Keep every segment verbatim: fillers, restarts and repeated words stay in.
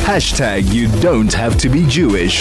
Hashtag you don't have to be Jewish.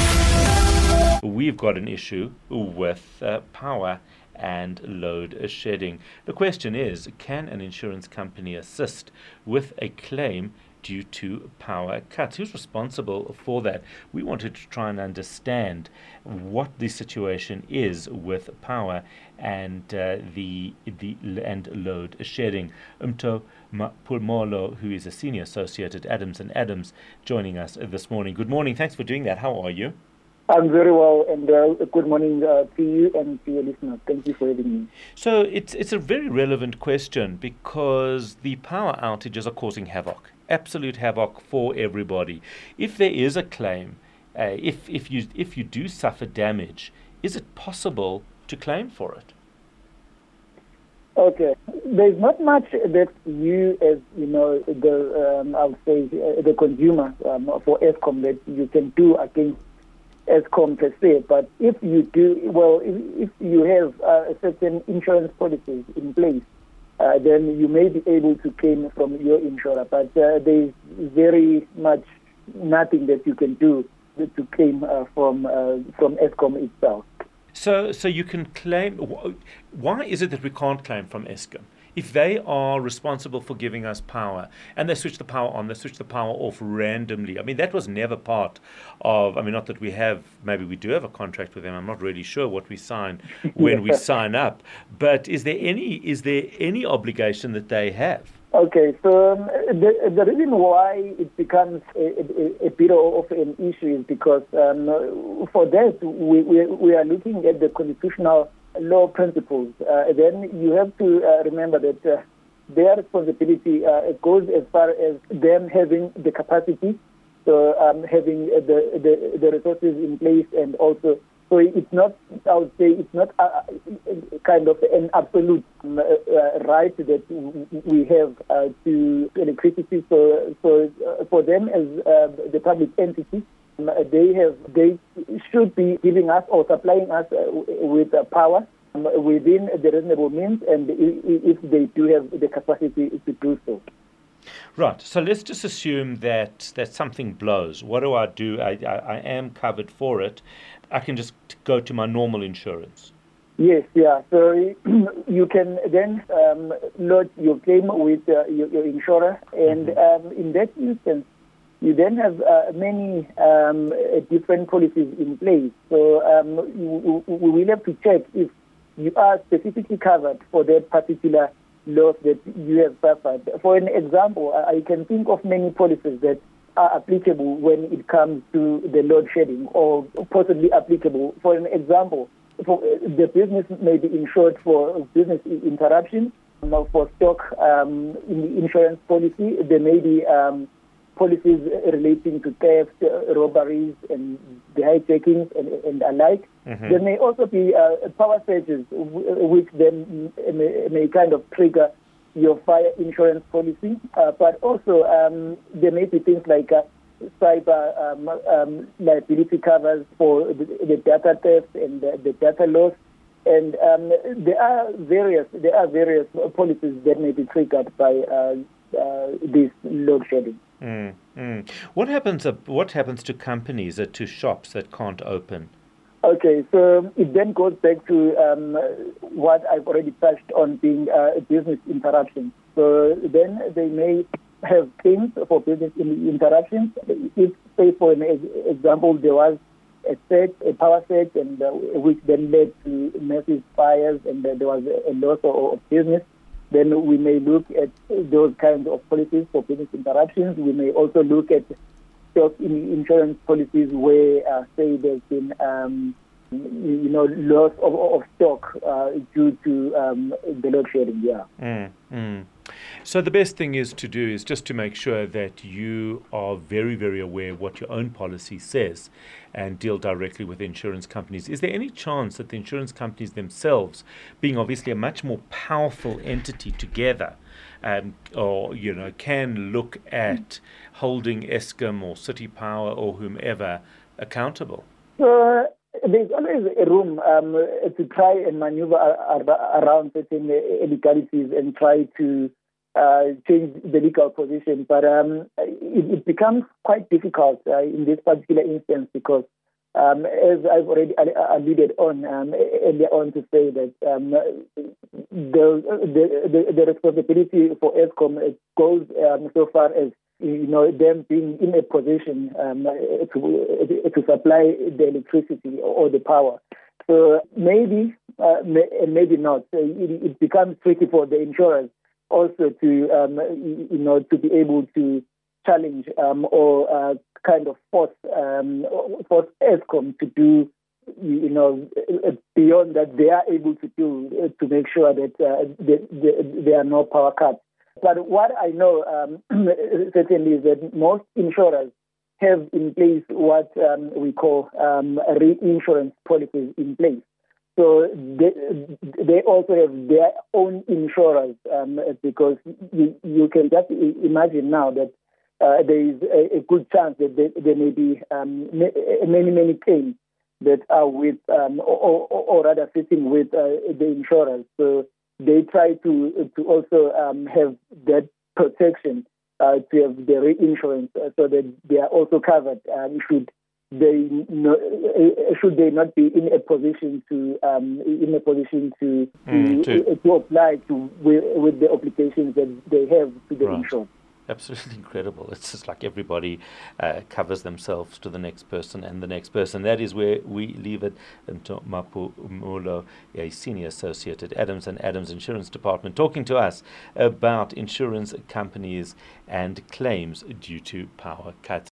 We've got an issue with uh, power and load shedding. The question is, can an insurance company assist with a claim due to power cuts? Who's responsible for that? We wanted to try and understand what the situation is with power and uh, the the and load shedding. Umto Pulmolo, who is a senior associate at Adams and Adams, joining us this morning. Good morning. Thanks for doing that. How are you? I'm very well, and uh, good morning uh, to you and to your listeners. Thank you for having me. So it's it's a very relevant question because the power outages are causing havoc, absolute havoc for everybody. If there is a claim, uh, if if you if you do suffer damage, is it possible to claim for it? Okay, there's not much that you, as you know, the um, I would say uh, the consumer um, for Eskom that you can do against Eskom per se, but if you do, well, if, if you have uh, certain insurance policies in place, uh, then you may be able to claim from your insurer, but uh, there is very much nothing that you can do to claim uh, from uh, from Eskom itself. So, so you can claim. Why is it that we can't claim from Eskom? If they are responsible for giving us power and they switch the power on, they switch the power off randomly. I mean, that was never part of, I mean, not that we have, maybe we do have a contract with them. I'm not really sure what we sign when we sign up. But is there any is there any obligation that they have? Okay, so um, the, the reason why it becomes a, a, a bit of an issue is because um, for that, we, we, we are looking at the constitutional law principles. Uh, then you have to uh, remember that uh, their responsibility uh, goes as far as them having the capacity, so um, having the, the the resources in place, and also so it's not, I would say, it's not a, a kind of an absolute um, uh, right that we have uh, to electricity. So so uh, for them as uh, the public entity, they have they should be giving us or supplying us uh, with uh, power um, within the reasonable means, and if they do have the capacity to do so. Right. So let's just assume that that something blows. What do I do? I, I, I am covered for it. I can just go to my normal insurance. Yes, yeah. So you can then um, lodge your claim with uh, your, your insurer, and mm-hmm. um, in that instance, you then have uh, many um, different policies in place. So um, you, we will have to check if you are specifically covered for that particular loss that you have suffered. For an example, I can think of many policies that are applicable when it comes to the load shedding, or possibly applicable. For an example, for, the business may be insured for business interruption. For stock um, in the insurance policy, there may be um, policies relating to theft, uh, robberies, and the hijackings and, and alike. Mm-hmm. There may also be uh, power surges, w- which then may, may kind of trigger your fire insurance policy. Uh, but also um, there may be things like uh, cyber um, um, liability covers for the, the data theft and the, the data loss. And um, there are various there are various policies that may be triggered by uh, uh, this load shedding. Mm, mm. What happens? Uh, what happens to companies, uh, to shops that can't open? Okay, so it then goes back to um, what I've already touched on, being uh, business interruptions. So then they may have claims for business interruptions. If, say, for an example, there was a surge, a power surge, and uh, which then led to massive fires, and uh, there was a loss of, of business, then we may look at those kinds of policies for business interruptions. We may also look at stock in insurance policies where, uh, say, there's been, um, you know, loss of, of stock uh, due to um, the load shedding. Yeah. Mm, mm. So the best thing is to do is just to make sure that you are very, very aware of what your own policy says and deal directly with insurance companies. Is there any chance that the insurance companies themselves, being obviously a much more powerful entity together, um, or, you know, can look at holding Eskom or City Power or whomever accountable? So there's always a room um, to try and maneuver around certain illegalities and try to uh, change the legal position. But um, it, it becomes quite difficult uh, in this particular instance because, um, as I've already alluded on um, earlier on, to say that um, the, the, the the responsibility for Eskom goes um, so far as, you know, them being in a position um, to to supply the electricity or the power. So maybe, uh, may, maybe not. It, it becomes tricky for the insurers also to, um, you know, to be able to challenge um, or uh, kind of force um, force Eskom to do, you know, beyond that they are able to do to make sure that uh, they, they, there are no power cuts. But what I know um, certainly is that most insurers have in place what um, we call um, reinsurance policies in place. So they, they also have their own insurers um, because you, you can just imagine now that uh, there is a, a good chance that there, there may be um, many, many claims that are with, um, or, or, or rather sitting with uh, the insurers. So they try to to also um, have that protection uh, to have the reinsurance uh, so that they are also covered. Um, should they no, uh, should they not be in a position to um, in a position to mm, to, to, to apply to with, with the obligations that they have to the right. insurance. Absolutely incredible. It's just like everybody uh, covers themselves to the next person and the next person. That is where we leave it. Until Maphumulo, a senior associate at Adams and Adams Insurance Department, talking to us about insurance companies and claims due to power cuts.